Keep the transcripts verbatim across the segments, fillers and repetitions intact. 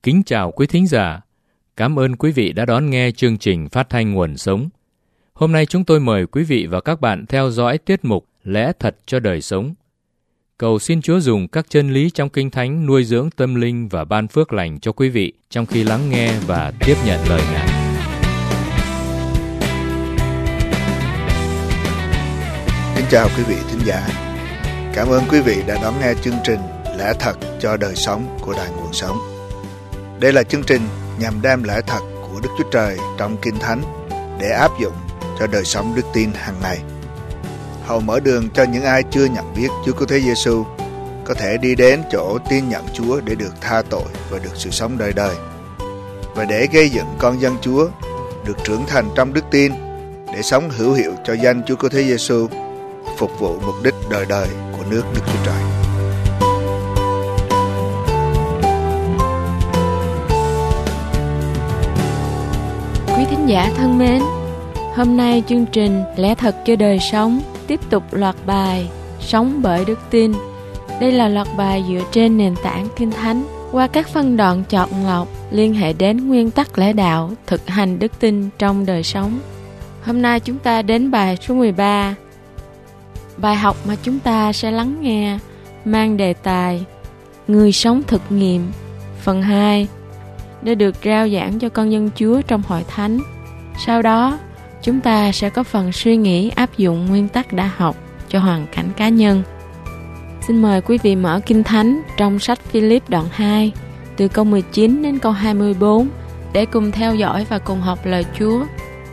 Kính chào quý thính giả. Cảm ơn quý vị đã đón nghe chương trình phát thanh Nguồn Sống. Hôm nay chúng tôi mời quý vị và các bạn theo dõi tiết mục Lẽ Thật cho Đời Sống. Cầu xin Chúa dùng các chân lý trong Kinh Thánh nuôi dưỡng tâm linh và ban phước lành cho quý vị trong khi lắng nghe và tiếp nhận lời Ngài. Kính chào quý vị thính giả. Cảm ơn quý vị đã đón nghe chương trình Lẽ Thật cho Đời Sống của Đài Nguồn Sống. Đây là chương trình nhằm đem lẽ thật của Đức Chúa Trời trong Kinh Thánh để áp dụng cho đời sống đức tin hàng ngày. Hầu mở đường cho những ai chưa nhận biết Chúa Cứu Thế Giêsu có thể đi đến chỗ tin nhận Chúa để được tha tội và được sự sống đời đời, và để gây dựng con dân Chúa được trưởng thành trong đức tin để sống hữu hiệu cho danh Chúa Cứu Thế Giêsu, phục vụ mục đích đời đời của nước Đức Chúa Trời. Quý thính giả thân mến, hôm nay chương trình Lẽ Thật cho Đời Sống tiếp tục loạt bài Sống bởi Đức Tin. Đây là loạt bài dựa trên nền tảng Kinh Thánh qua các phân đoạn chọn lọc liên hệ đến nguyên tắc lẽ đạo, thực hành đức tin trong đời sống. Hôm nay chúng ta đến bài số mười ba. Bài học mà chúng ta sẽ lắng nghe mang đề tài Người sống thực nghiệm, phần hai, đã được rao giảng cho con dân Chúa trong hội thánh. Sau đó, chúng ta sẽ có phần suy nghĩ áp dụng nguyên tắc đã học cho hoàn cảnh cá nhân. Xin mời quý vị mở Kinh Thánh trong sách Philip đoạn hai, từ câu mười chín đến câu hai mươi bốn, để cùng theo dõi và cùng học lời Chúa.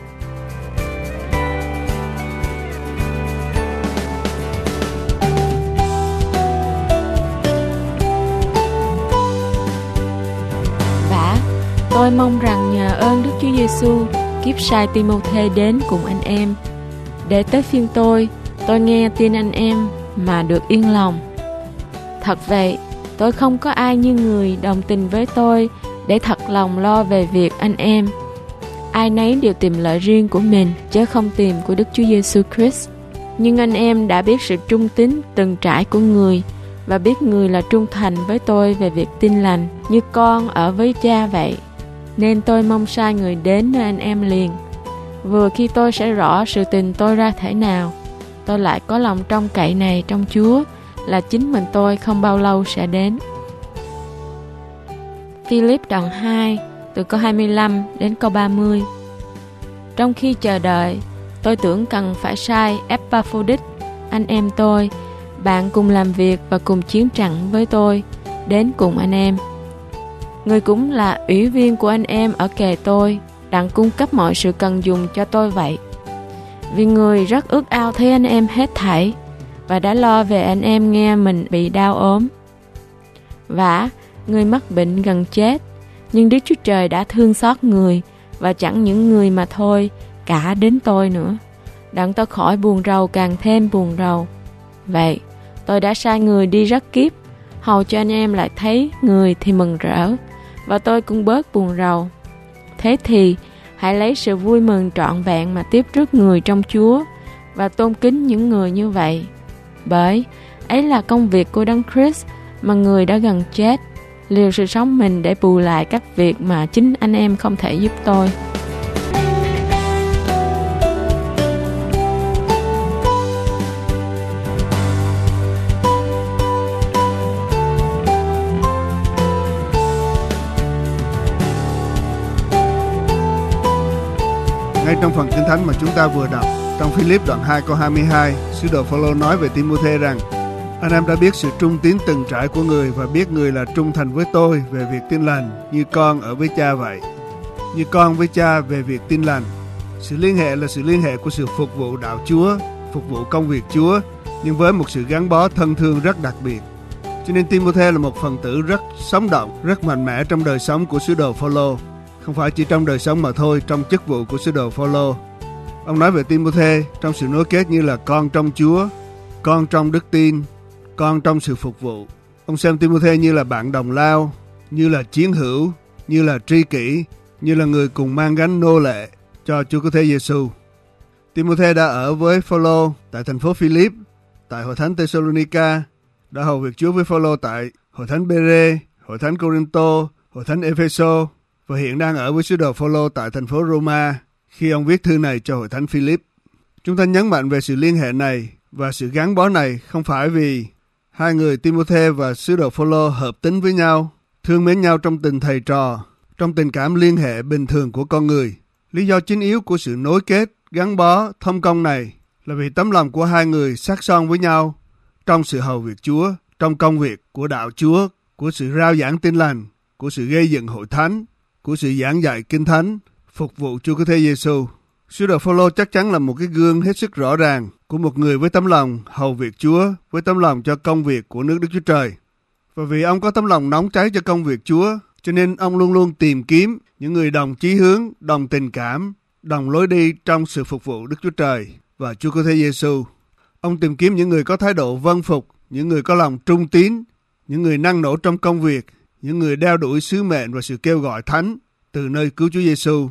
Tôi mong rằng nhờ ơn Đức Chúa Giêsu, kiếp sai Ti-mô-thê đến cùng anh em. Để tới phiên tôi, tôi nghe tin anh em mà được yên lòng. Thật vậy, tôi không có ai như người đồng tình với tôi để thật lòng lo về việc anh em. Ai nấy đều tìm lợi riêng của mình, chứ không tìm của Đức Chúa Giêsu Christ. Nhưng anh em đã biết sự trung tín từng trải của người, và biết người là trung thành với tôi về việc tin lành, như con ở với cha vậy. Nên tôi mong sai người đến nơi anh em liền. Vừa khi tôi sẽ rõ sự tình tôi ra thể nào, tôi lại có lòng trông cậy này trong Chúa là chính mình tôi không bao lâu sẽ đến. Philip đoạn hai, từ câu hai mươi lăm đến câu ba mươi. Trong khi chờ đợi, tôi tưởng cần phải sai Epaphroditus, anh em tôi, bạn cùng làm việc và cùng chiến trận với tôi, đến cùng anh em. Người cũng là ủy viên của anh em ở kề tôi, đặng cung cấp mọi sự cần dùng cho tôi vậy. Vì người rất ước ao thấy anh em hết thảy, và đã lo về anh em nghe mình bị đau ốm. Vả, người mắc bệnh gần chết, nhưng Đức Chúa Trời đã thương xót người, và chẳng những người mà thôi, cả đến tôi nữa, đặng tôi khỏi buồn rầu càng thêm buồn rầu. Vậy, tôi đã sai người đi rất kiếp, hầu cho anh em lại thấy người thì mừng rỡ, và tôi cũng bớt buồn rầu. Thế thì hãy lấy sự vui mừng trọn vẹn mà tiếp rước người trong Chúa, và tôn kính những người như vậy. Bởi ấy là công việc của Đấng Christ mà người đã gần chết, liều sự sống mình để bù lại các việc mà chính anh em không thể giúp tôi. Ngay trong phần Kinh Thánh mà chúng ta vừa đọc, trong Philip đoạn hai câu hai mươi hai, sứ đồ Phao-lô nói về Ti-mô-thê rằng: anh em đã biết sự trung tín từng trải của người, và biết người là trung thành với tôi về việc tin lành, như con ở với cha vậy. Như con với cha về việc tin lành. Sự liên hệ là sự liên hệ của sự phục vụ đạo Chúa, phục vụ công việc Chúa, nhưng với một sự gắn bó thân thương rất đặc biệt. Cho nên Ti-mô-thê là một phần tử rất sống động, rất mạnh mẽ trong đời sống của sứ đồ Phao-lô. Không phải chỉ trong đời sống mà thôi, trong chức vụ của sứ đồ Phao-lô. Ông nói về Ti-mô-thê trong sự nối kết như là con trong Chúa, con trong đức tin, con trong sự phục vụ. Ông xem Ti-mô-thê như là bạn đồng lao, như là chiến hữu, như là tri kỷ, như là người cùng mang gánh nô lệ cho Chúa Cứu Thế Giêsu. Ti-mô-thê đã ở với Phao-lô tại thành phố Philip, tại hội thánh Thê-sa-lô-ni-ca, đã hầu việc Chúa với Phao-lô tại hội thánh Bê-rê, hội thánh Cô-rinh-tô, hội thánh Epheso và hiện đang ở với sứ đồ Phaolô tại thành phố Roma khi ông viết thư này cho hội thánh Philip. Chúng ta nhấn mạnh về sự liên hệ này và sự gắn bó này không phải vì hai người Timôthê và sứ đồ Phaolô hợp tính với nhau, thương mến nhau trong tình thầy trò, trong tình cảm liên hệ bình thường của con người. Lý do chính yếu của sự nối kết, gắn bó, thông công này là vì tấm lòng của hai người sát son với nhau trong sự hầu việc Chúa, trong công việc của đạo Chúa, của sự rao giảng tin lành, của sự gây dựng hội thánh, của sự giảng dạy kinh thánh, phục vụ Chúa Cứu Thế Giêsu. Sứ đồ Phaolô chắc chắn là một cái gương hết sức rõ ràng của một người với tấm lòng hầu việc Chúa, với tấm lòng cho công việc của nước Đức Chúa Trời. Và vì ông có tấm lòng nóng cháy cho công việc Chúa, cho nên ông luôn luôn tìm kiếm những người đồng chí hướng, đồng tình cảm, đồng lối đi trong sự phục vụ Đức Chúa Trời và Chúa Cứu Thế Giêsu. Ông tìm kiếm những người có thái độ vâng phục, những người có lòng trung tín, những người năng nổ trong công việc, những người đeo đuổi sứ mệnh và sự kêu gọi thánh từ nơi cứu Chúa Giêsu.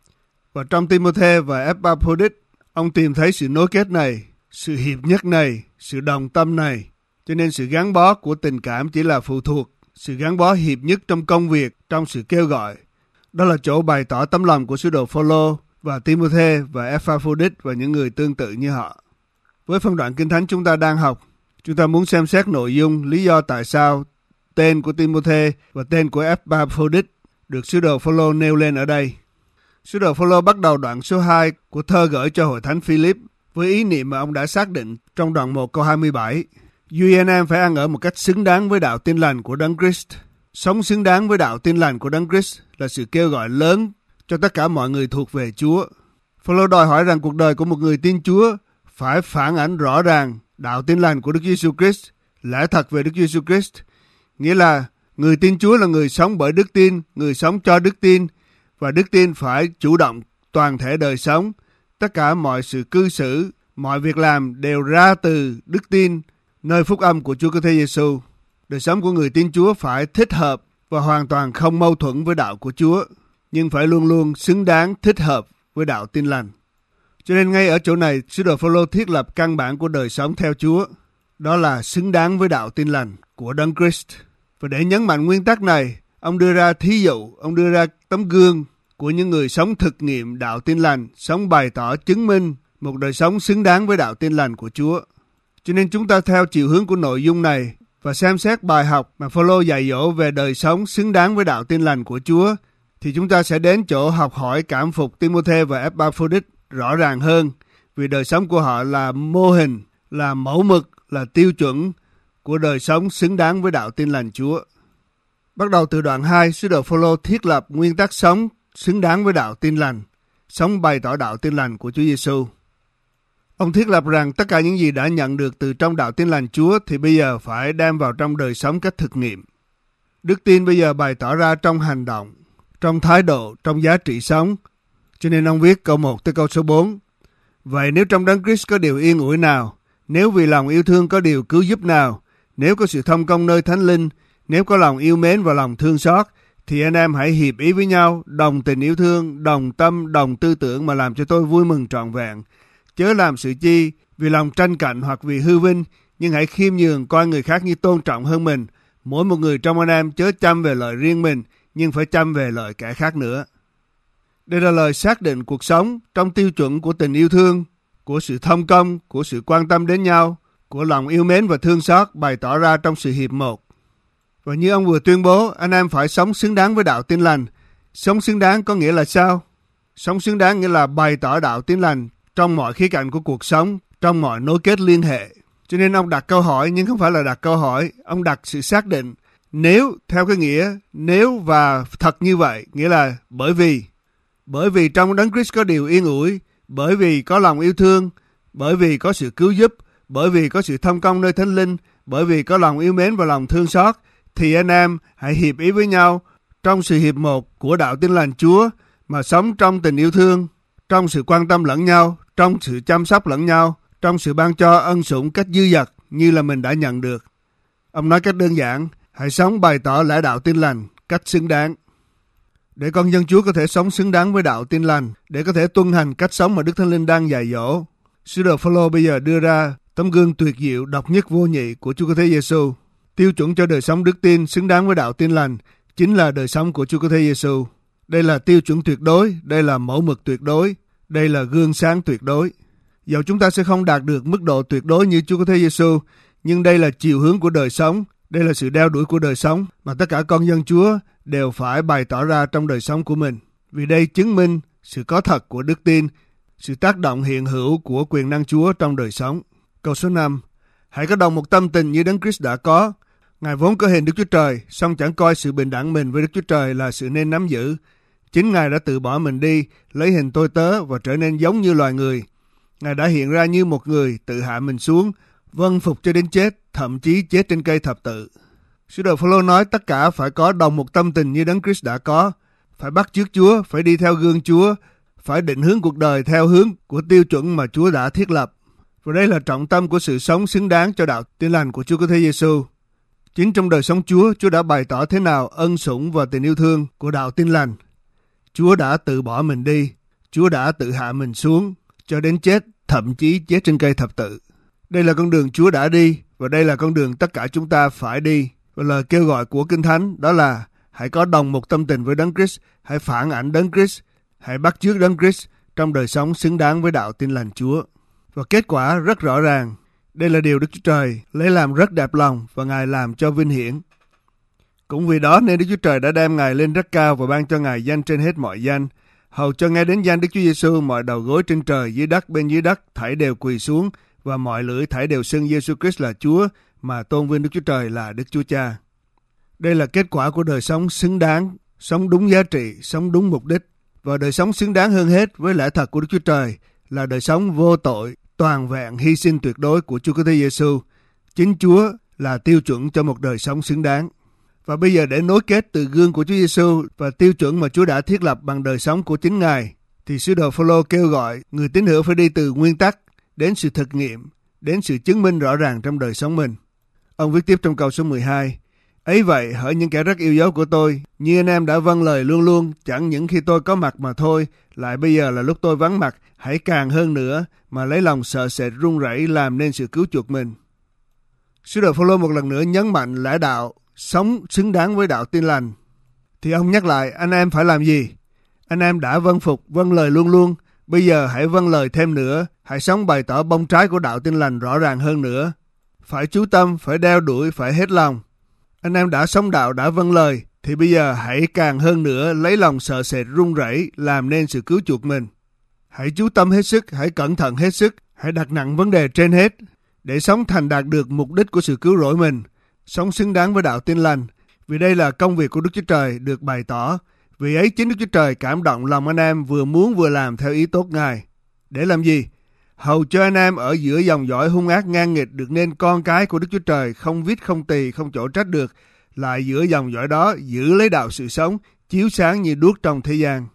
Và trong Timôthê và Epaphroditus, ông tìm thấy sự nối kết này, sự hiệp nhất này, sự đồng tâm này. Cho nên sự gắn bó của tình cảm chỉ là phụ thuộc, sự gắn bó hiệp nhất trong công việc, trong sự kêu gọi. Đó là chỗ bày tỏ tấm lòng của sứ đồ Phaolô và Timôthê và Epaphroditus và những người tương tự như họ. Với phân đoạn Kinh Thánh chúng ta đang học, chúng ta muốn xem xét nội dung lý do tại sao tên của Timôthê và tên của Epaphroditus được sứ đồ Phaolô nêu lên ở đây. Sứ đồ Phaolô bắt đầu đoạn số hai của thơ gửi cho hội thánh Philip với ý niệm mà ông đã xác định trong đoạn một câu hai mươi bảy. Duy anh em phải ăn ở một cách xứng đáng với đạo tin lành của Đấng Christ. Sống xứng đáng với đạo tin lành của Đấng Christ là sự kêu gọi lớn cho tất cả mọi người thuộc về Chúa. Phaolô đòi hỏi rằng cuộc đời của một người tin Chúa phải phản ánh rõ ràng đạo tin lành của Đức Giêsu Christ, lẽ thật về Đức Giêsu Christ. Nghĩa là người tin Chúa là người sống bởi đức tin, người sống cho đức tin, và đức tin phải chủ động toàn thể đời sống. Tất cả mọi sự cư xử, mọi việc làm đều ra từ đức tin, nơi phúc âm của Chúa Cứu Thế Giêsu. Đời sống của người tin Chúa phải thích hợp và hoàn toàn không mâu thuẫn với đạo của Chúa, nhưng phải luôn luôn xứng đáng thích hợp với đạo tin lành. Cho nên ngay ở chỗ này, sứ đồ Phaolô thiết lập căn bản của đời sống theo Chúa, đó là xứng đáng với đạo tin lành của Đấng Christ. Và để nhấn mạnh nguyên tắc này, ông đưa ra thí dụ, ông đưa ra tấm gương của những người sống thực nghiệm đạo tin lành, sống bày tỏ chứng minh một đời sống xứng đáng với đạo tin lành của Chúa. Cho nên chúng ta theo chiều hướng của nội dung này và xem xét bài học mà Phaolô dạy dỗ về đời sống xứng đáng với đạo tin lành của Chúa, thì chúng ta sẽ đến chỗ học hỏi cảm phục Timôthê và Epaphroditus rõ ràng hơn, vì đời sống của họ là mô hình, là mẫu mực, là tiêu chuẩn của đời sống xứng đáng với đạo tin lành Chúa. Bắt đầu từ đoạn hai, sứ đồ Phaolô thiết lập nguyên tắc sống xứng đáng với đạo tin lành, sống bày tỏ đạo tin lành của Chúa Giêsu. Ông thiết lập rằng tất cả những gì đã nhận được từ trong đạo tin lành Chúa thì bây giờ phải đem vào trong đời sống cách thực nghiệm. Đức tin bây giờ bày tỏ ra trong hành động, trong thái độ, trong giá trị sống. Cho nên ông viết câu một tới câu số bốn. Vậy nếu trong Đấng Christ có điều yên ủi nào, nếu vì lòng yêu thương có điều cứu giúp nào, nếu có sự thông công nơi Thánh Linh, nếu có lòng yêu mến và lòng thương xót, thì anh em hãy hiệp ý với nhau, đồng tình yêu thương, đồng tâm, đồng tư tưởng mà làm cho tôi vui mừng trọn vẹn. Chớ làm sự chi vì lòng tranh cạnh hoặc vì hư vinh, nhưng hãy khiêm nhường coi người khác như tôn trọng hơn mình. Mỗi một người trong anh em chớ chăm về lợi riêng mình, nhưng phải chăm về lợi kẻ khác nữa. Đây là lời xác định cuộc sống trong tiêu chuẩn của tình yêu thương, của sự thông công, của sự quan tâm đến nhau, của lòng yêu mến và thương xót bày tỏ ra trong sự hiệp một. Và như ông vừa tuyên bố, anh em phải sống xứng đáng với đạo tin lành. Sống xứng đáng có nghĩa là sao? Sống xứng đáng nghĩa là bày tỏ đạo tin lành trong mọi khía cạnh của cuộc sống, trong mọi nối kết liên hệ. Cho nên ông đặt câu hỏi, nhưng không phải là đặt câu hỏi, ông đặt sự xác định. Nếu, theo cái nghĩa, nếu và thật như vậy, nghĩa là bởi vì. Bởi vì trong Đấng Christ có điều yên ủi, bởi vì có lòng yêu thương, bởi vì có sự cứu giúp, bởi vì có sự thông công nơi Thánh Linh, bởi vì có lòng yêu mến và lòng thương xót, thì anh em hãy hiệp ý với nhau trong sự hiệp một của đạo tin lành Chúa mà sống trong tình yêu thương, trong sự quan tâm lẫn nhau, trong sự chăm sóc lẫn nhau, trong sự ban cho ân sủng cách dư dật như là mình đã nhận được. Ông nói cách đơn giản, hãy sống bày tỏ lẽ đạo tin lành cách xứng đáng. Để con dân Chúa có thể sống xứng đáng với đạo tin lành, để có thể tuân hành cách sống mà Đức Thánh Linh đang dạy dỗ, sứ đồ Phaolô bây giờ đưa ra tấm gương tuyệt diệu độc nhất vô nhị của Chúa Cứu Thế Giêsu, tiêu chuẩn cho đời sống đức tin xứng đáng với đạo tin lành chính là đời sống của Chúa Cứu Thế Giêsu. Đây là tiêu chuẩn tuyệt đối, đây là mẫu mực tuyệt đối, đây là gương sáng tuyệt đối. Dẫu chúng ta sẽ không đạt được mức độ tuyệt đối như Chúa Cứu Thế Giêsu, nhưng đây là chiều hướng của đời sống, đây là sự đeo đuổi của đời sống mà tất cả con dân Chúa đều phải bày tỏ ra trong đời sống của mình. Vì đây chứng minh sự có thật của đức tin, sự tác động hiện hữu của quyền năng Chúa trong đời sống. Câu số năm. Hãy có đồng một tâm tình như Đấng Christ đã có. Ngài vốn có hình Đức Chúa Trời, song chẳng coi sự bình đẳng mình với Đức Chúa Trời là sự nên nắm giữ. Chính Ngài đã tự bỏ mình đi, lấy hình tôi tớ và trở nên giống như loài người. Ngài đã hiện ra như một người, tự hạ mình xuống, vâng phục cho đến chết, thậm chí chết trên cây thập tự. Sứ đồ Phao-lô nói tất cả phải có đồng một tâm tình như Đấng Christ đã có, phải bắt chước Chúa, phải đi theo gương Chúa, phải định hướng cuộc đời theo hướng của tiêu chuẩn mà Chúa đã thiết lập. Và đây là trọng tâm của sự sống xứng đáng cho đạo Tin Lành của Chúa Cứu Thế Giêsu. Chính trong đời sống Chúa, Chúa đã bày tỏ thế nào ân sủng và tình yêu thương của đạo Tin Lành. Chúa đã tự bỏ mình đi, Chúa đã tự hạ mình xuống cho đến chết, thậm chí chết trên cây thập tự. Đây là con đường Chúa đã đi, và đây là con đường tất cả chúng ta phải đi. Và lời kêu gọi của Kinh Thánh đó là hãy có đồng một tâm tình với Đấng Christ, hãy phản ảnh Đấng Christ, hãy bắt chước Đấng Christ trong đời sống xứng đáng với đạo Tin Lành Chúa. Và kết quả rất rõ ràng, đây là điều Đức Chúa Trời lấy làm rất đẹp lòng và Ngài làm cho vinh hiển. Cũng vì đó nên Đức Chúa Trời đã đem Ngài lên rất cao và ban cho Ngài danh trên hết mọi danh, hầu cho nghe đến danh Đức Chúa Giêsu mọi đầu gối trên trời dưới đất bên dưới đất thảy đều quỳ xuống và mọi lưỡi thảy đều xưng Giêsu Christ là Chúa, mà tôn vinh Đức Chúa Trời là Đức Chúa Cha. Đây là kết quả của đời sống xứng đáng, sống đúng giá trị, sống đúng mục đích. Và đời sống xứng đáng hơn hết với lẽ thật của Đức Chúa Trời là đời sống vô tội, toàn vẹn, hy sinh tuyệt đối của Chúa Cứu Thế Giêsu. Chính Chúa là tiêu chuẩn cho một đời sống xứng đáng. Và bây giờ để nối kết từ gương của Chúa Giêsu và tiêu chuẩn mà Chúa đã thiết lập bằng đời sống của chính Ngài, thì sứ đồ Phao-lô kêu gọi người tín hữu phải đi từ nguyên tắc đến sự thực nghiệm, đến sự chứng minh rõ ràng trong đời sống mình. Ông viết tiếp trong câu số mười hai, ấy vậy hỡi những kẻ rất yêu dấu của tôi, như anh em đã vâng lời luôn luôn, chẳng những khi tôi có mặt mà thôi, lại bây giờ là lúc tôi vắng mặt, hãy càng hơn nữa mà lấy lòng sợ sệt run rẩy làm nên sự cứu chuộc mình. Sứ đồ Phao-lô một lần nữa nhấn mạnh lẽ đạo, sống xứng đáng với đạo Tin Lành. Thì ông nhắc lại anh em phải làm gì? Anh em đã vâng phục, vâng lời luôn luôn, bây giờ hãy vâng lời thêm nữa, hãy sống bày tỏ bông trái của đạo Tin Lành rõ ràng hơn nữa. Phải chú tâm, phải đeo đuổi, phải hết lòng. Anh em đã sống đạo, đã vâng lời, thì bây giờ hãy càng hơn nữa lấy lòng sợ sệt run rẩy làm nên sự cứu chuộc mình. Hãy chú tâm hết sức, hãy cẩn thận hết sức, hãy đặt nặng vấn đề trên hết, để sống thành đạt được mục đích của sự cứu rỗi mình, sống xứng đáng với đạo Tin Lành. Vì đây là công việc của Đức Chúa Trời được bày tỏ. Vì ấy chính Đức Chúa Trời cảm động lòng anh em vừa muốn vừa làm theo ý tốt Ngài. Để làm gì? Hầu cho anh em ở giữa dòng dõi hung ác ngang nghịch được nên con cái của Đức Chúa Trời, không vít không tì, không chỗ trách được, lại giữa dòng dõi đó giữ lấy đạo sự sống, chiếu sáng như đuốc trong thế gian.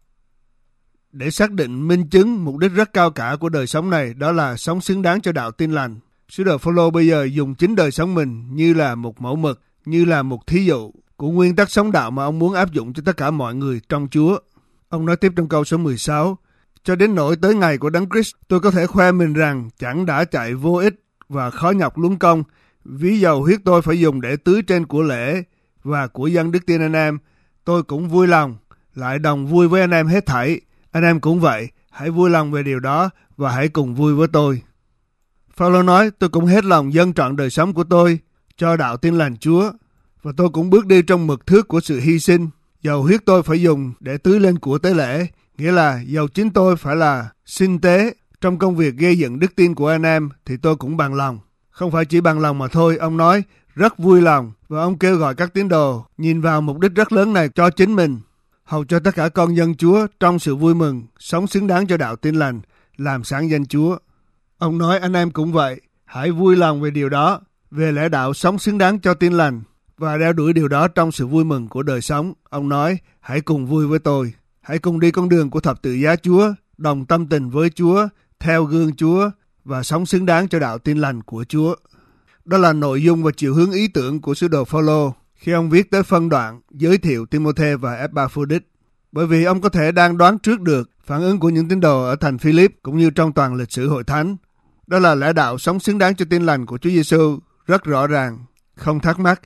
Để xác định minh chứng mục đích rất cao cả của đời sống này, đó là sống xứng đáng cho đạo Tin Lành. Sứ đồ Phao-lô bây giờ dùng chính đời sống mình như là một mẫu mực, như là một thí dụ của nguyên tắc sống đạo mà ông muốn áp dụng cho tất cả mọi người trong Chúa. Ông nói tiếp trong câu số mười sáu, cho đến nỗi tới ngày của Đấng Christ, tôi có thể khoe mình rằng chẳng đã chạy vô ích và khó nhọc luống công, ví dầu huyết tôi phải dùng để tưới trên của lễ và của dân đức tin anh em, tôi cũng vui lòng, lại đồng vui với anh em hết thảy. Anh em cũng vậy, hãy vui lòng về điều đó và hãy cùng vui với tôi. Phao-lô nói, tôi cũng hết lòng dâng trọn đời sống của tôi cho đạo Tin Lành Chúa, và tôi cũng bước đi trong mực thước của sự hy sinh, dầu huyết tôi phải dùng để tưới lên của tế lễ, nghĩa là dầu chính tôi phải là sinh tế trong công việc gây dựng đức tin của anh em, thì tôi cũng bằng lòng. Không phải chỉ bằng lòng mà thôi, ông nói rất vui lòng, và ông kêu gọi các tín đồ nhìn vào mục đích rất lớn này cho chính mình, hầu cho tất cả con dân Chúa trong sự vui mừng, sống xứng đáng cho đạo Tin Lành, làm sáng danh Chúa. Ông nói anh em cũng vậy, hãy vui lòng về điều đó, về lẽ đạo sống xứng đáng cho Tin Lành, và đeo đuổi điều đó trong sự vui mừng của đời sống. Ông nói, hãy cùng vui với tôi, hãy cùng đi con đường của thập tự giá Chúa, đồng tâm tình với Chúa, theo gương Chúa, và sống xứng đáng cho đạo Tin Lành của Chúa. Đó là nội dung và chiều hướng ý tưởng của sứ đồ Phao-lô khi ông viết tới phân đoạn giới thiệu Ti-mô-thê và Epaphroditus. Bởi vì ông có thể đang đoán trước được phản ứng của những tín đồ ở thành Philip cũng như trong toàn lịch sử hội thánh. Đó là lẽ đạo sống xứng đáng cho Tin Lành của Chúa Giêsu rất rõ ràng, không thắc mắc.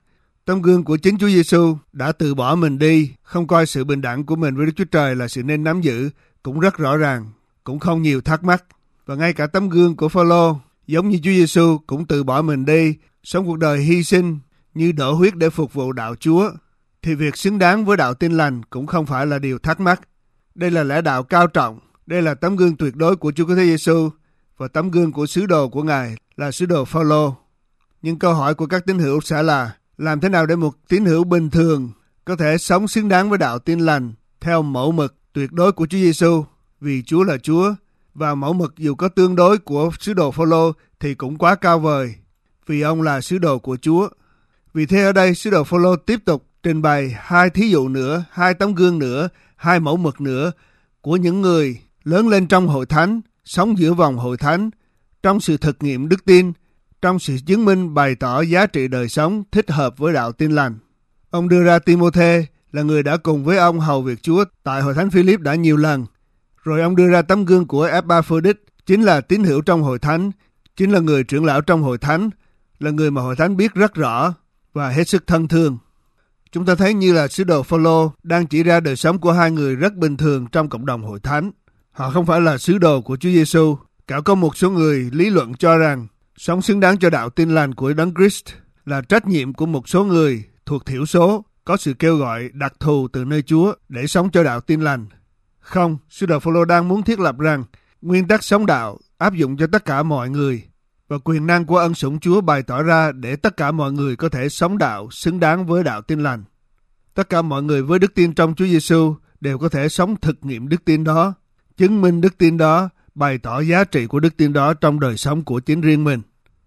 Tấm gương của chính Chúa Giêsu đã từ bỏ mình đi, không coi sự bình đẳng của mình với Đức Chúa Trời là sự nên nắm giữ, cũng rất rõ ràng, cũng không nhiều thắc mắc. Và ngay cả tấm gương của Phao-lô, giống như Chúa Giêsu cũng từ bỏ mình đi, sống cuộc đời hy sinh như đổ huyết để phục vụ đạo Chúa, thì việc xứng đáng với đạo Tin Lành cũng không phải là điều thắc mắc. Đây là lẽ đạo cao trọng, đây là tấm gương tuyệt đối của Chúa Cứu Thế Giêsu, và tấm gương của sứ đồ của Ngài là sứ đồ Phao-lô. Nhưng câu hỏi của các tín hữu sẽ là, làm thế nào để một tín hữu bình thường có thể sống xứng đáng với đạo Tin Lành theo mẫu mực tuyệt đối của Chúa Giêsu, vì Chúa là Chúa, và mẫu mực dù có tương đối của sứ đồ Phao-lô thì cũng quá cao vời, vì ông là sứ đồ của Chúa. Vì thế ở đây sứ đồ Phao-lô tiếp tục trình bày hai thí dụ nữa, hai tấm gương nữa, hai mẫu mực nữa của những người lớn lên trong hội thánh, sống giữa vòng hội thánh, trong sự thực nghiệm đức tin, trong sự chứng minh bày tỏ giá trị đời sống thích hợp với đạo Tin Lành. Ông đưa ra Ti-mô-thê là người đã cùng với ông hầu việc Chúa tại hội thánh Phi-líp đã nhiều lần. Rồi ông đưa ra tấm gương của Epaphroditus, chính là tín hữu trong hội thánh, chính là người trưởng lão trong hội thánh, là người mà hội thánh biết rất rõ và hết sức thân thương. Chúng ta thấy như là sứ đồ Phao-lô đang chỉ ra đời sống của hai người rất bình thường trong cộng đồng hội thánh. Họ không phải là sứ đồ của Chúa Giêsu. Cả có một số người lý luận cho rằng sống xứng đáng cho đạo Tin Lành của Đấng Christ là trách nhiệm của một số người thuộc thiểu số, có sự kêu gọi đặc thù từ nơi Chúa để sống cho đạo Tin Lành. Không, sứ đồ Phao-lô đang muốn thiết lập rằng nguyên tắc sống đạo áp dụng cho tất cả mọi người, và quyền năng của ân sủng Chúa bày tỏ ra để tất cả mọi người có thể sống đạo xứng đáng với đạo Tin Lành. Tất cả mọi người với đức tin trong Chúa Giêsu đều có thể sống thực nghiệm đức tin đó, chứng minh đức tin đó, bày tỏ giá trị của đức tin đó trong đời sống của chính riêng mình.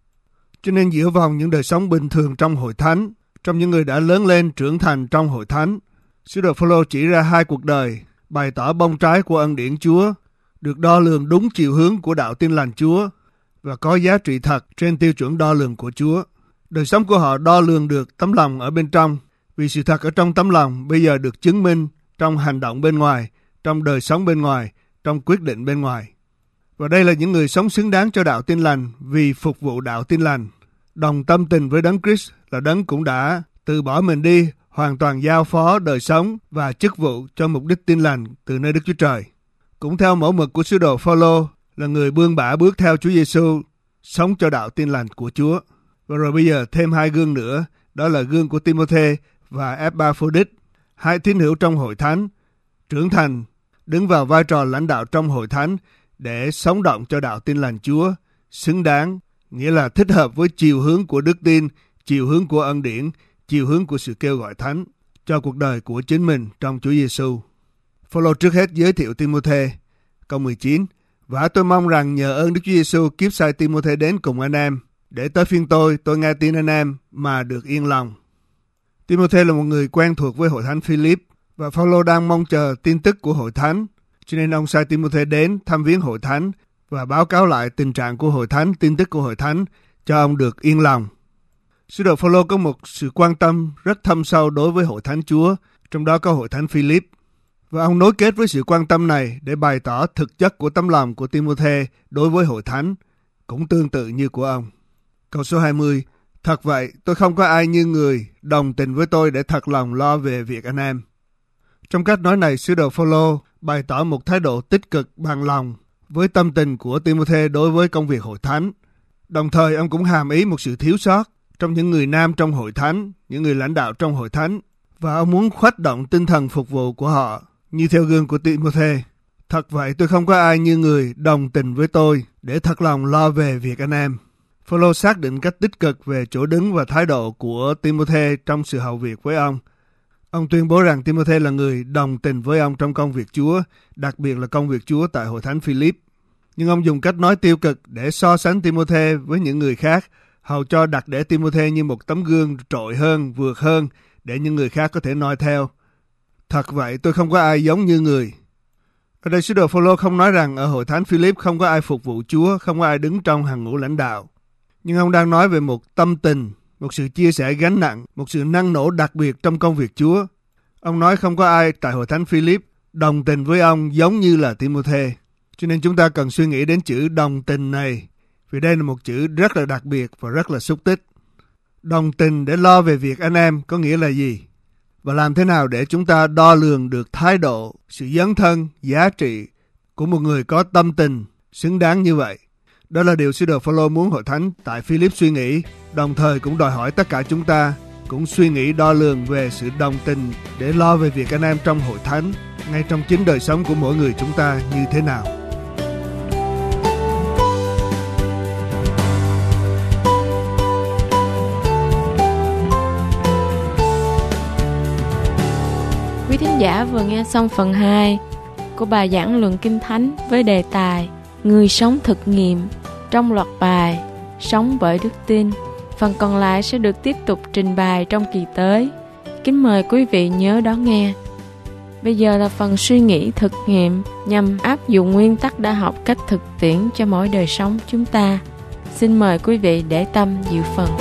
Cho nên giữa vòng những đời sống bình thường trong hội thánh, trong những người đã lớn lên trưởng thành trong hội thánh, sứ đồ Phao-lô chỉ ra hai cuộc đời bày tỏ bông trái của ân điển Chúa, được đo lường đúng chiều hướng của đạo Tin Lành Chúa và có giá trị thật trên tiêu chuẩn đo lường của Chúa. Đời sống của họ đo lường được tấm lòng ở bên trong, vì sự thật ở trong tấm lòng bây giờ được chứng minh trong hành động bên ngoài, trong đời sống bên ngoài, trong quyết định bên ngoài. Và đây là những người sống xứng đáng cho đạo Tin Lành vì phục vụ đạo Tin Lành. Đồng tâm tình với Đấng Christ là Đấng cũng đã từ bỏ mình đi, hoàn toàn giao phó đời sống và chức vụ cho mục đích Tin Lành từ nơi Đức Chúa Trời. Cũng theo mẫu mực của sứ đồ Phao-lô là người bươn bả bước theo Chúa Giêsu, sống cho đạo Tin Lành của Chúa. Và rồi bây giờ thêm hai gương nữa, đó là gương của Ti-mô-thê và Epaphroditus, hai tín hữu trong hội thánh, trưởng thành, đứng vào vai trò lãnh đạo trong hội thánh để sống động cho đạo Tin Lành Chúa, xứng đáng, nghĩa là thích hợp với chiều hướng của đức tin, chiều hướng của ân điển, chiều hướng của sự kêu gọi thánh cho cuộc đời của chính mình trong Chúa Giêsu. Phao-lô trước hết giới thiệu Ti-mô-thê. Câu mười chín: Và tôi mong rằng nhờ ơn Đức Chúa Giêsu kiếp sai Ti-mô-thê đến cùng anh em, để tới phiên tôi, tôi nghe tin anh em mà được yên lòng. Ti-mô-thê là một người quen thuộc với hội thánh Phi-líp, và Phao-lô đang mong chờ tin tức của hội thánh, cho nên ông sai Ti-mô-thê đến thăm viếng hội thánh và báo cáo lại tình trạng của hội thánh, tin tức của hội thánh cho ông được yên lòng. Sứ đồ Phao-lô có một sự quan tâm rất thâm sâu đối với hội thánh Chúa, trong đó có hội thánh Phi-líp. Và ông nối kết với sự quan tâm này để bày tỏ thực chất của tấm lòng của Ti-mô-thê đối với hội thánh, cũng tương tự như của ông. Câu số hai mươi: Thật vậy, tôi không có ai như người đồng tình với tôi để thật lòng lo về việc anh em. Trong cách nói này, sứ đồ Phao-lô bày tỏ một thái độ tích cực bằng lòng với tâm tình của Ti-mô-thê đối với công việc hội thánh. Đồng thời, ông cũng hàm ý một sự thiếu sót trong những người nam trong hội thánh, những người lãnh đạo trong hội thánh, và ông muốn khuếch động tinh thần phục vụ của họ như theo gương của Ti-mô-thê. Thật vậy, tôi không có ai như người đồng tình với tôi để thật lòng lo về việc anh em. Phao-lô xác định cách tích cực về chỗ đứng và thái độ của Ti-mô-thê trong sự hầu việc với ông. Ông tuyên bố rằng Ti-mô-thê là người đồng tình với ông trong công việc Chúa, đặc biệt là công việc Chúa tại hội thánh Phi-líp. Nhưng ông dùng cách nói tiêu cực để so sánh Ti-mô-thê với những người khác, hầu cho đặt để Ti-mô-thê như một tấm gương trội hơn, vượt hơn, để những người khác có thể noi theo. Thật vậy, tôi không có ai giống như người. Ở đây sứ đồ Phao-lô không nói rằng ở hội thánh Phi-líp không có ai phục vụ Chúa, không có ai đứng trong hàng ngũ lãnh đạo. Nhưng ông đang nói về một tâm tình, một sự chia sẻ gánh nặng, một sự năng nổ đặc biệt trong công việc Chúa. Ông nói không có ai tại hội thánh Phi-líp đồng tình với ông giống như là Ti-mô-thê. Cho nên chúng ta cần suy nghĩ đến chữ đồng tình này, vì đây là một chữ rất là đặc biệt và rất là xúc tích. Đồng tình để lo về việc anh em có nghĩa là gì? Và làm thế nào để chúng ta đo lường được thái độ, sự dấn thân, giá trị của một người có tâm tình xứng đáng như vậy? Đó là điều sứ đồ Phao-lô muốn hội thánh tại Philip suy nghĩ, đồng thời cũng đòi hỏi tất cả chúng ta cũng suy nghĩ đo lường về sự đồng tình để lo về việc anh em trong hội thánh, ngay trong chính đời sống của mỗi người chúng ta như thế nào. Quý thính giả vừa nghe xong phần hai của bài giảng luận Kinh Thánh với đề tài Người sống thực nghiệm trong loạt bài Sống bởi đức tin. Phần còn lại sẽ được tiếp tục trình bày trong kỳ tới. Kính mời quý vị nhớ đón nghe. Bây giờ là phần suy nghĩ thực nghiệm nhằm áp dụng nguyên tắc đã học cách thực tiễn cho mỗi đời sống chúng ta. Xin mời quý vị để tâm dự phần.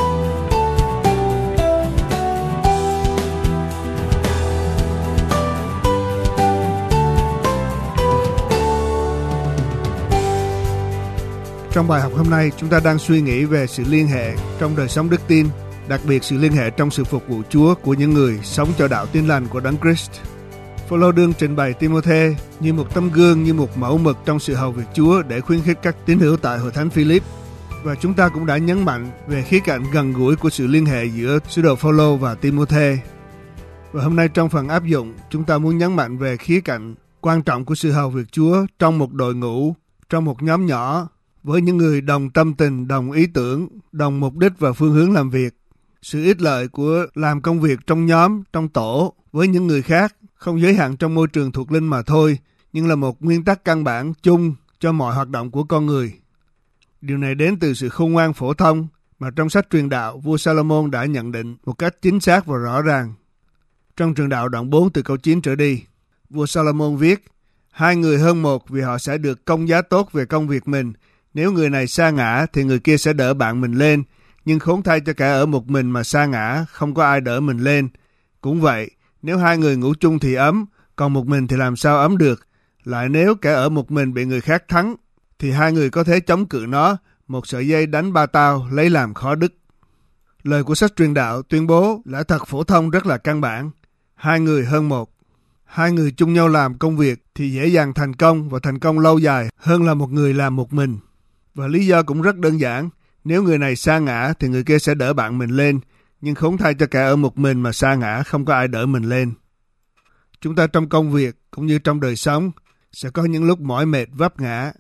Trong bài học hôm nay, chúng ta đang suy nghĩ về sự liên hệ trong đời sống đức tin, đặc biệt sự liên hệ trong sự phục vụ Chúa của những người sống cho đạo tin lành của Đấng Christ. Phao-lô đương trình bày Ti-mô-thê như một tấm gương, như một mẫu mực trong sự hầu việc Chúa để khuyến khích các tín hữu tại hội thánh Philip. Và chúng ta cũng đã nhấn mạnh về khía cạnh gần gũi của sự liên hệ giữa sứ đồ Phao-lô và Ti-mô-thê. Và hôm nay trong phần áp dụng, chúng ta muốn nhấn mạnh về khía cạnh quan trọng của sự hầu việc Chúa trong một đội ngũ, trong một nhóm nhỏ, với những người đồng tâm tình, đồng ý tưởng, đồng mục đích và phương hướng làm việc. Sự ích lợi của làm công việc trong nhóm, trong tổ với những người khác không giới hạn trong môi trường thuộc linh mà thôi, nhưng là một nguyên tắc căn bản chung cho mọi hoạt động của con người. Điều này đến từ sự khôn ngoan phổ thông mà trong sách Truyền Đạo, vua Salomon đã nhận định một cách chính xác và rõ ràng. Trong Truyền Đạo đoạn bốn từ câu chín trở đi, vua Salomon viết: Hai người hơn một vì họ sẽ được công giá tốt về công việc mình. Nếu người này sa ngã thì người kia sẽ đỡ bạn mình lên, nhưng khốn thay cho kẻ ở một mình mà sa ngã, không có ai đỡ mình lên. Cũng vậy, nếu hai người ngủ chung thì ấm, còn một mình thì làm sao ấm được. Lại nếu kẻ ở một mình bị người khác thắng, thì hai người có thể chống cự nó, một sợi dây đánh ba tao lấy làm khó đứt. Lời của sách Truyền Đạo tuyên bố lẽ thật phổ thông rất là căn bản. Hai người hơn một. Hai người chung nhau làm công việc thì dễ dàng thành công và thành công lâu dài hơn là một người làm một mình. Và lý do cũng rất đơn giản, nếu người này sa ngã thì người kia sẽ đỡ bạn mình lên, nhưng khốn thay cho kẻ ở một mình mà sa ngã, không có ai đỡ mình lên. Chúng ta trong công việc cũng như trong đời sống sẽ có những lúc mỏi mệt vấp ngã.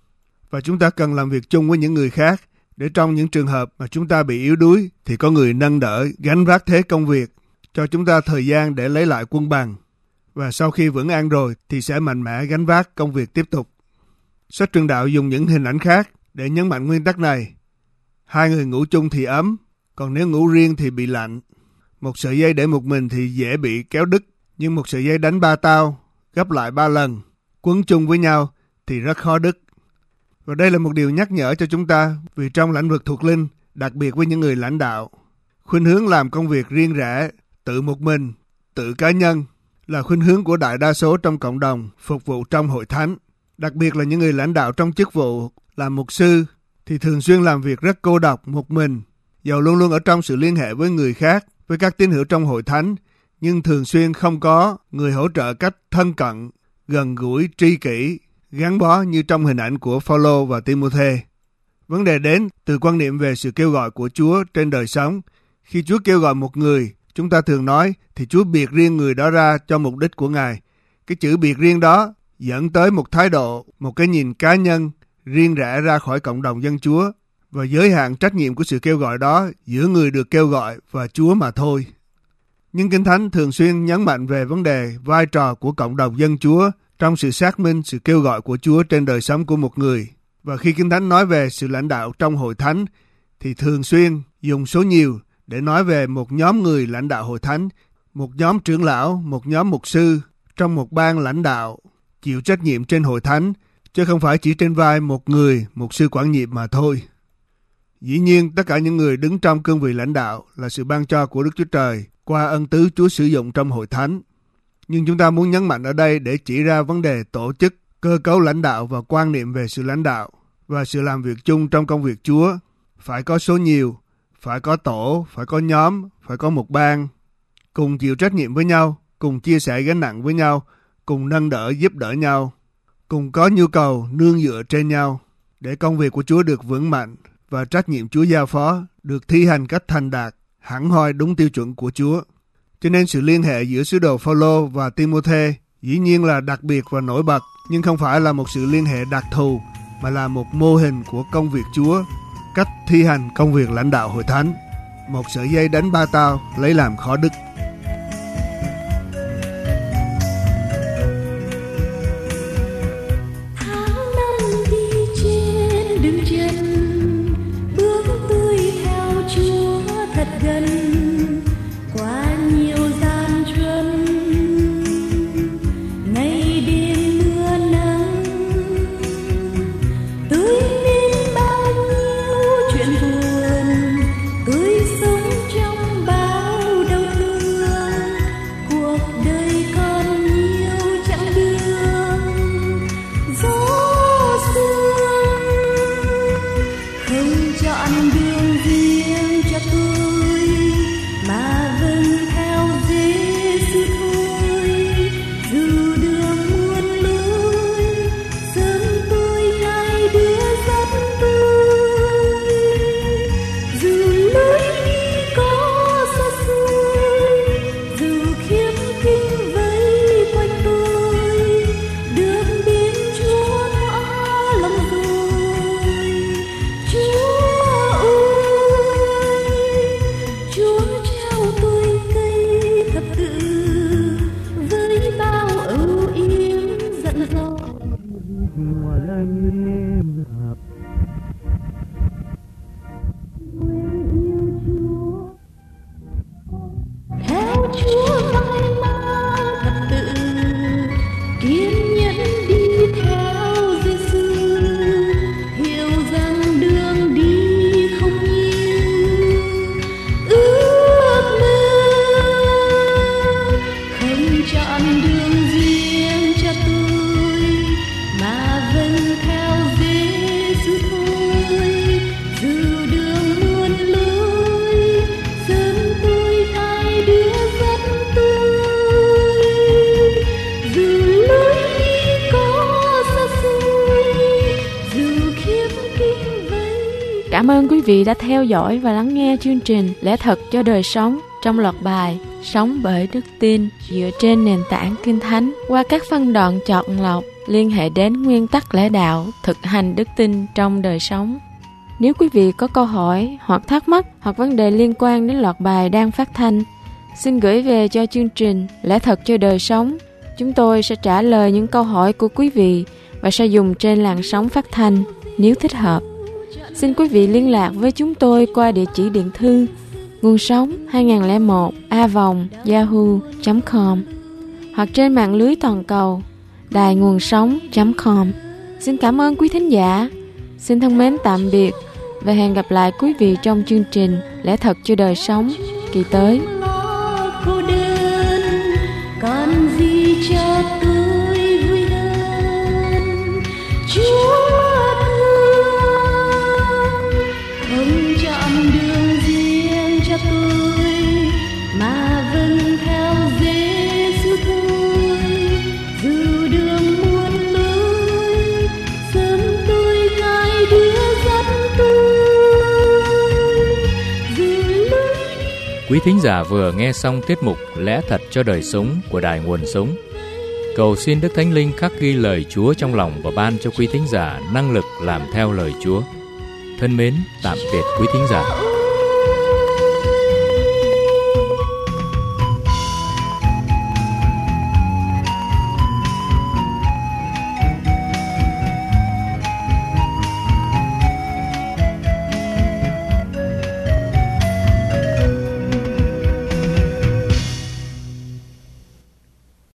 Và chúng ta cần làm việc chung với những người khác để trong những trường hợp mà chúng ta bị yếu đuối thì có người nâng đỡ, gánh vác thế công việc, cho chúng ta thời gian để lấy lại quân bằng. Và sau khi vững an rồi thì sẽ mạnh mẽ gánh vác công việc tiếp tục. Sách Truyền Đạo dùng những hình ảnh khác để nhấn mạnh nguyên tắc này. Hai người ngủ chung thì ấm, còn nếu ngủ riêng thì bị lạnh. Một sợi dây để một mình thì dễ bị kéo đứt, nhưng một sợi dây đánh ba tao, gấp lại ba lần, quấn chung với nhau thì rất khó đứt. Và đây là một điều nhắc nhở cho chúng ta, vì trong lĩnh vực thuộc linh, đặc biệt với những người lãnh đạo, khuynh hướng làm công việc riêng rẽ, tự một mình, tự cá nhân là khuynh hướng của đại đa số trong cộng đồng phục vụ trong hội thánh. Đặc biệt là những người lãnh đạo trong chức vụ làm mục sư thì thường xuyên làm việc rất cô độc một mình, dầu luôn luôn ở trong sự liên hệ với người khác, với các tín hữu trong hội thánh, nhưng thường xuyên không có người hỗ trợ cách thân cận, gần gũi, tri kỷ, gắn bó như trong hình ảnh của Phao-lô và Ti-mô-thê. Vấn đề đến từ quan niệm về sự kêu gọi của Chúa trên đời sống. Khi Chúa kêu gọi một người, chúng ta thường nói thì Chúa biệt riêng người đó ra cho mục đích của Ngài. Cái chữ biệt riêng đó dẫn tới một thái độ, một cái nhìn cá nhân, riêng rẽ ra khỏi cộng đồng dân Chúa và giới hạn trách nhiệm của sự kêu gọi đó giữa người được kêu gọi và Chúa mà thôi. Nhưng Kinh Thánh thường xuyên nhấn mạnh về vấn đề vai trò của cộng đồng dân Chúa trong sự xác minh sự kêu gọi của Chúa trên đời sống của một người. Và khi Kinh Thánh nói về sự lãnh đạo trong hội thánh thì thường xuyên dùng số nhiều để nói về một nhóm người lãnh đạo hội thánh, một nhóm trưởng lão, một nhóm mục sư trong một ban lãnh đạo chịu trách nhiệm trên hội thánh, chứ không phải chỉ trên vai một người, một sư quản nhiệm mà thôi. Dĩ nhiên, tất cả những người đứng trong cương vị lãnh đạo là sự ban cho của Đức Chúa Trời qua ân tứ Chúa sử dụng trong hội thánh. Nhưng chúng ta muốn nhấn mạnh ở đây để chỉ ra vấn đề tổ chức, cơ cấu lãnh đạo và quan niệm về sự lãnh đạo và sự làm việc chung trong công việc Chúa. Phải có số nhiều, phải có tổ, phải có nhóm, phải có một ban, cùng chịu trách nhiệm với nhau, cùng chia sẻ gánh nặng với nhau, cùng nâng đỡ giúp đỡ nhau, cùng có nhu cầu nương dựa trên nhau, để công việc của Chúa được vững mạnh và trách nhiệm Chúa giao phó được thi hành cách thành đạt, hẳn hoi đúng tiêu chuẩn của Chúa. Cho nên sự liên hệ giữa sứ đồ Phao-lô và Ti-mô-thê dĩ nhiên là đặc biệt và nổi bật, nhưng không phải là một sự liên hệ đặc thù, mà là một mô hình của công việc Chúa, cách thi hành công việc lãnh đạo hội thánh. Một sợi dây đánh ba tao lấy làm khó đứt. Cảm ơn quý vị đã theo dõi và lắng nghe chương trình Lẽ Thật cho Đời Sống trong loạt bài Sống Bởi Đức Tin dựa trên nền tảng Kinh Thánh qua các phân đoạn chọn lọc liên hệ đến nguyên tắc lẽ đạo, thực hành đức tin trong đời sống. Nếu quý vị có câu hỏi hoặc thắc mắc hoặc vấn đề liên quan đến loạt bài đang phát thanh, xin gửi về cho chương trình Lẽ Thật cho Đời Sống. Chúng tôi sẽ trả lời những câu hỏi của quý vị và sẽ dùng trên làn sóng phát thanh nếu thích hợp. Xin quý vị liên lạc với chúng tôi qua địa chỉ điện thư nguồn sống hai không một a vòng yahoo chấm com hoặc trên mạng lưới toàn cầu đài nguồn sống chấm com. Xin cảm ơn quý thính giả. Xin thân mến tạm biệt và hẹn gặp lại quý vị trong chương trình Lẽ Thật cho Đời Sống kỳ tới. Còn gì cho tôi vui hơn Chúa thương, không chọn đường riêng cho tôi mà vâng theo Giêsu thôi. Dù đường muôn lối sớm tôi gai đưa dắt tôi. Dù lối Quý thính giả vừa nghe xong tiết mục Lẽ Thật cho Đời Sống của Đài Nguồn Sống. Cầu xin Đức Thánh Linh khắc ghi lời Chúa trong lòng và ban cho quý thính giả năng lực làm theo lời Chúa. Thân mến, tạm biệt quý thính giả.